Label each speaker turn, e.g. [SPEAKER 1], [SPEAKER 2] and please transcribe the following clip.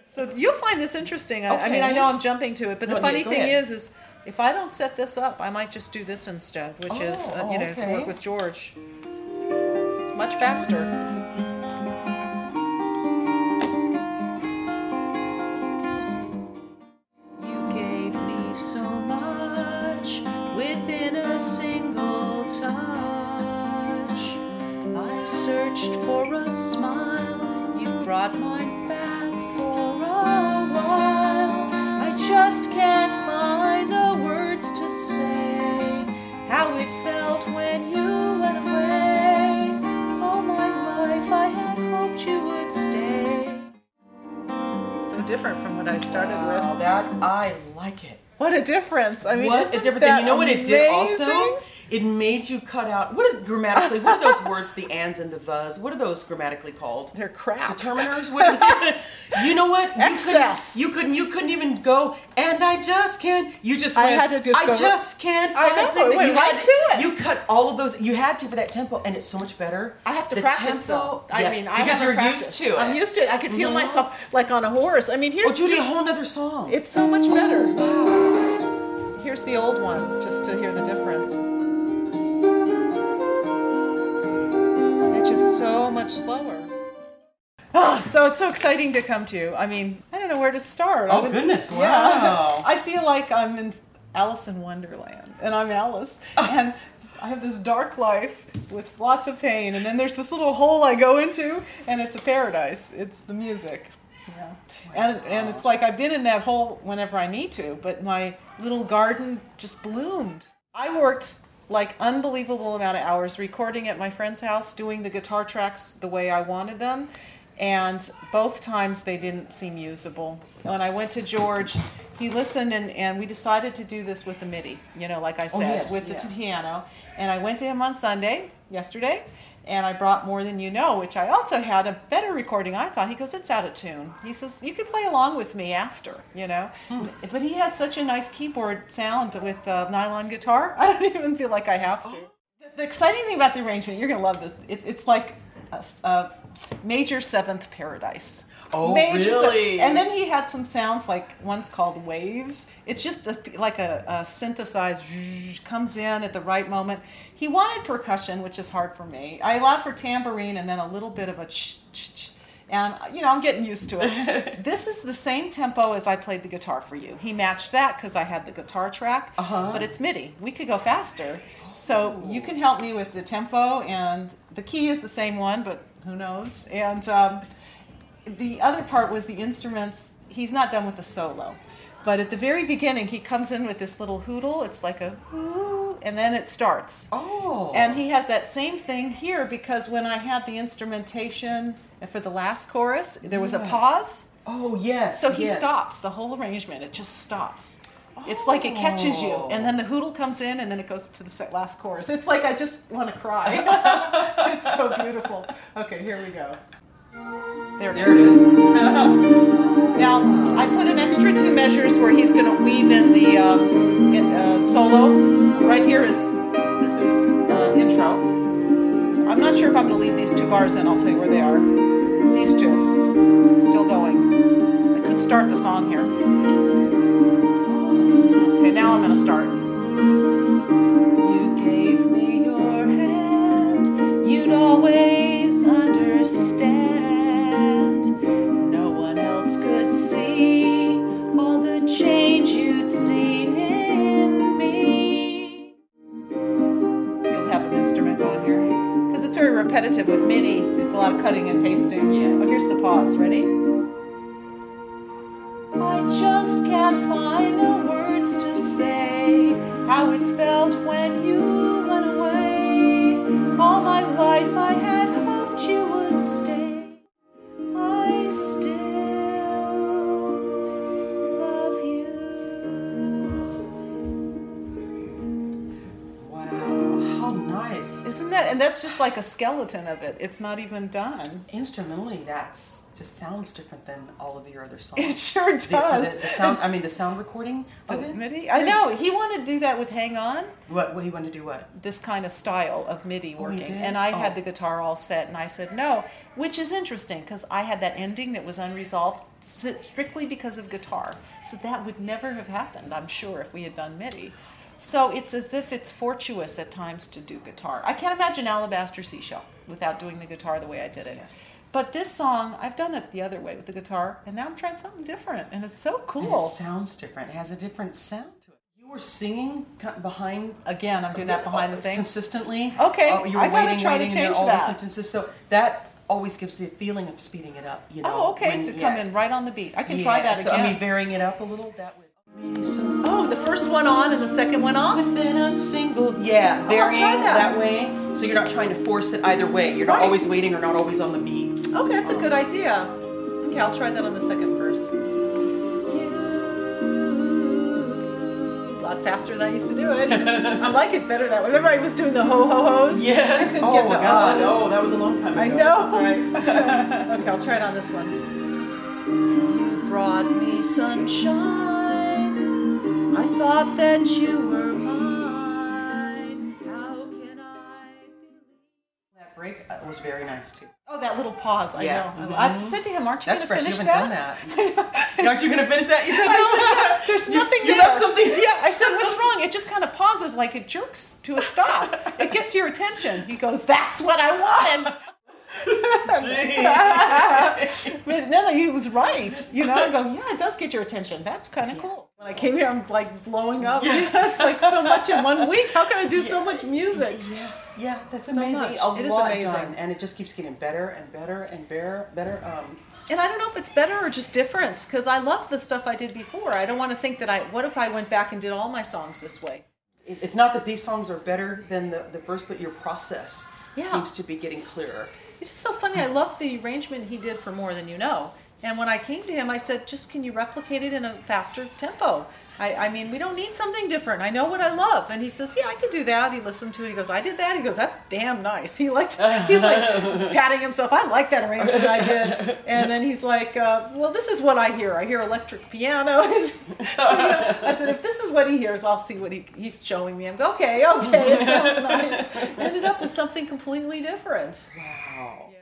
[SPEAKER 1] So you'll find this interesting. I
[SPEAKER 2] Okay.
[SPEAKER 1] mean, I know I'm jumping to it, but the
[SPEAKER 2] No,
[SPEAKER 1] funny
[SPEAKER 2] go
[SPEAKER 1] thing
[SPEAKER 2] ahead.
[SPEAKER 1] is if I don't set this up, I might just do this instead, which is, to
[SPEAKER 2] okay.
[SPEAKER 1] work with George. It's much faster. You gave me so much within a single touch. I searched for a smile. You brought mine back for a while. I just can't find the words to say how it felt when you went away. All my life I had hoped you would stay. So different from what I started
[SPEAKER 2] Wow,
[SPEAKER 1] with.
[SPEAKER 2] that I like it.
[SPEAKER 1] What a difference. I mean,
[SPEAKER 2] What a
[SPEAKER 1] isn't
[SPEAKER 2] difference.
[SPEAKER 1] that
[SPEAKER 2] And you know what it did also?
[SPEAKER 1] amazing?
[SPEAKER 2] It made you cut out, what are those words, the ands and the thes? What are those grammatically called?
[SPEAKER 1] They're crap.
[SPEAKER 2] Determiners? What you know what?
[SPEAKER 1] Excess.
[SPEAKER 2] You couldn't even go, and I just can't. You just
[SPEAKER 1] I
[SPEAKER 2] went,
[SPEAKER 1] had to just
[SPEAKER 2] I
[SPEAKER 1] go,
[SPEAKER 2] just can't.
[SPEAKER 1] I
[SPEAKER 2] find
[SPEAKER 1] know,
[SPEAKER 2] something."
[SPEAKER 1] it went
[SPEAKER 2] you
[SPEAKER 1] right
[SPEAKER 2] had
[SPEAKER 1] to it.
[SPEAKER 2] You cut all of those. You had to for that tempo, and it's so much better.
[SPEAKER 1] I have to
[SPEAKER 2] The
[SPEAKER 1] practice
[SPEAKER 2] tempo,
[SPEAKER 1] though.
[SPEAKER 2] yes,
[SPEAKER 1] I mean, I
[SPEAKER 2] because
[SPEAKER 1] have to
[SPEAKER 2] you're
[SPEAKER 1] practice.
[SPEAKER 2] used to it.
[SPEAKER 1] I'm used to it. I could feel
[SPEAKER 2] Mhm.
[SPEAKER 1] myself like on a horse. I mean, here's
[SPEAKER 2] Oh, Judy, a
[SPEAKER 1] just-
[SPEAKER 2] whole nother song.
[SPEAKER 1] it's so much better. Here's the old one, just to hear the difference. It's just so much slower. So it's so exciting to come to. I mean, I don't know where to start.
[SPEAKER 2] Oh, goodness, wow.
[SPEAKER 1] Yeah. I feel like I'm in Alice in Wonderland, and I'm Alice, and I have this dark life with lots of pain, and then there's this little hole I go into, and it's a paradise. It's the music. Yeah. And it's like I've been in that hole whenever I need to, but my little garden just bloomed. I worked like unbelievable amount of hours recording at my friend's house, doing the guitar tracks the way I wanted them, and both times they didn't seem usable. When I went to George, he listened, and we decided to do this with the MIDI, like I said,
[SPEAKER 2] yes,
[SPEAKER 1] with
[SPEAKER 2] yeah.
[SPEAKER 1] the piano. And I went to him on yesterday, and I brought More Than You Know, which I also had a better recording, I thought. He goes, it's out of tune. He says, you could play along with me after, But he has such a nice keyboard sound with nylon guitar. I don't even feel like I have to. The exciting thing about the arrangement, you're going to love this, it's like a major seventh paradise.
[SPEAKER 2] Oh,
[SPEAKER 1] Major
[SPEAKER 2] really?
[SPEAKER 1] And then he had some sounds, like one's called waves. It's just like a synthesized comes in at the right moment. He wanted percussion, which is hard for me. I allowed for tambourine and then a little bit of a ch-ch-ch. And, I'm getting used to it. This is the same tempo as I played the guitar for you. He matched that because I had the guitar track, but it's MIDI. We could go faster. So you can help me with the tempo, and the key is the same one, but who knows? And the other part was the instruments. He's not done with the solo. But at the very beginning, he comes in with this little hootle. It's like a hoo, and then it starts.
[SPEAKER 2] Oh.
[SPEAKER 1] And he has that same thing here, because when I had the instrumentation for the last chorus, there was a pause.
[SPEAKER 2] Oh, yes.
[SPEAKER 1] So he
[SPEAKER 2] yes.
[SPEAKER 1] stops the whole arrangement. It just stops. It's like it catches you, and then the hootle comes in, and then it goes to the last chorus. It's like I just want to cry. It's so beautiful. Okay, here we go. There it is. Now, I put an extra 2 measures where he's going to weave in the solo. Right here this is intro. So I'm not sure if I'm going to leave these 2 bars in. I'll tell you where they are. These 2. Still going. I could start the song here. Okay, now I'm going to start. You gave me your hand. You'd always understand. No one else could see all the change you'd seen in me. You'll have an instrument going here. Because it's very repetitive with MIDI. It's a lot of cutting and pasting.
[SPEAKER 2] Yes.
[SPEAKER 1] Oh, here's the pause. Ready? I just can't find the words to say how it felt when you went away. All my life I had hoped you would stay. I still love you.
[SPEAKER 2] Wow, how nice.
[SPEAKER 1] Isn't that? And that's just like a skeleton of it. It's not even done.
[SPEAKER 2] Instrumentally, that's just sounds different than all of your other songs.
[SPEAKER 1] It sure does.
[SPEAKER 2] The sound, the sound recording of it.
[SPEAKER 1] MIDI? I know. He wanted to do that with Hang On.
[SPEAKER 2] What he wanted to do? What?
[SPEAKER 1] This kind of style of MIDI working.
[SPEAKER 2] did?
[SPEAKER 1] And I had
[SPEAKER 2] Oh.
[SPEAKER 1] the guitar all set, and I said no, which is interesting because I had that ending that was unresolved. strictly because of guitar. So that would never have happened, I'm sure, if we had done MIDI. So it's as if it's fortuitous at times to do guitar. I can't imagine Alabaster Seashell without doing the guitar the way I did it.
[SPEAKER 2] Yes.
[SPEAKER 1] But this song, I've done it the other way with the guitar, and now I'm trying something different, and it's so cool.
[SPEAKER 2] And it sounds different. It has a different sound to it. You were singing behind...
[SPEAKER 1] Again, I'm doing that behind the thing.
[SPEAKER 2] Consistently.
[SPEAKER 1] Okay,
[SPEAKER 2] You were
[SPEAKER 1] I gotta
[SPEAKER 2] waiting,
[SPEAKER 1] try to
[SPEAKER 2] and
[SPEAKER 1] change
[SPEAKER 2] all the
[SPEAKER 1] that.
[SPEAKER 2] sentences. So that always gives the feeling of speeding it up, you know.
[SPEAKER 1] Oh, okay,
[SPEAKER 2] when-
[SPEAKER 1] to come in right on the beat. I can try
[SPEAKER 2] Yeah,
[SPEAKER 1] that
[SPEAKER 2] so,
[SPEAKER 1] again.
[SPEAKER 2] I mean, varying it up a little, that would...
[SPEAKER 1] Oh, the first one on and the second one off?
[SPEAKER 2] Within a single, yeah,
[SPEAKER 1] I'll
[SPEAKER 2] varying
[SPEAKER 1] try that.
[SPEAKER 2] way. So you're not trying to force it either way. You're not
[SPEAKER 1] Right.
[SPEAKER 2] always waiting or not always on the beat.
[SPEAKER 1] Okay, that's a good idea. Okay, I'll try that on the second verse. A lot faster than I used to do it. I like it better that way. Remember I was doing the ho-ho-hos?
[SPEAKER 2] Yes.
[SPEAKER 1] I couldn't
[SPEAKER 2] Oh
[SPEAKER 1] get
[SPEAKER 2] my
[SPEAKER 1] the
[SPEAKER 2] God.
[SPEAKER 1] ho-hos.
[SPEAKER 2] Oh, that was a long time ago.
[SPEAKER 1] I know.
[SPEAKER 2] That's right.
[SPEAKER 1] Okay, I'll try it on this one. You brought me sunshine. I thought that you were mine. How can I believe?
[SPEAKER 2] That break was very nice too.
[SPEAKER 1] Oh, that little pause. I
[SPEAKER 2] Yeah.
[SPEAKER 1] know.
[SPEAKER 2] Mhm.
[SPEAKER 1] I said to him, "Aren't you
[SPEAKER 2] That's
[SPEAKER 1] going to
[SPEAKER 2] fresh. You
[SPEAKER 1] finish
[SPEAKER 2] haven't
[SPEAKER 1] that?"
[SPEAKER 2] done that. Aren't you going to finish that? You said
[SPEAKER 1] I
[SPEAKER 2] no.
[SPEAKER 1] said, there's nothing
[SPEAKER 2] You
[SPEAKER 1] there.
[SPEAKER 2] left something.
[SPEAKER 1] Yeah, I said, what's wrong? It just kind of pauses, like it jerks to a stop. It gets your attention. He goes, that's what I wanted. But no, he was right. You know, I go, yeah, it does get your attention. That's kind of cool. When I came here, I'm like blowing up. It's like so much in 1 week. How can I do so much music?
[SPEAKER 2] Yeah, that's
[SPEAKER 1] So
[SPEAKER 2] amazing.
[SPEAKER 1] much.
[SPEAKER 2] A
[SPEAKER 1] It is
[SPEAKER 2] lot
[SPEAKER 1] amazing.
[SPEAKER 2] done, and it just keeps getting better and better and better.
[SPEAKER 1] And I don't know if it's better or just difference, because I love the stuff I did before. I don't want to think that what if I went back and did all my songs this way?
[SPEAKER 2] It's not that these songs are better than the first, but your process
[SPEAKER 1] Yeah.
[SPEAKER 2] seems to be getting clearer.
[SPEAKER 1] It's just so funny. I love the arrangement he did for More Than You Know. And when I came to him, I said, just can you replicate it in a faster tempo? I mean, we don't need something different. I know what I love. And he says, yeah, I could do that. He listened to it. He goes, I did that. He goes, that's damn nice. He's like patting himself. I like that arrangement I did. And then he's like, well, this is what I hear. I hear electric piano. So, I said, if this is what he hears, I'll see what he's showing me. I'm going, okay, it sounds nice. Ended up with something completely different.
[SPEAKER 2] Wow.
[SPEAKER 1] Yeah.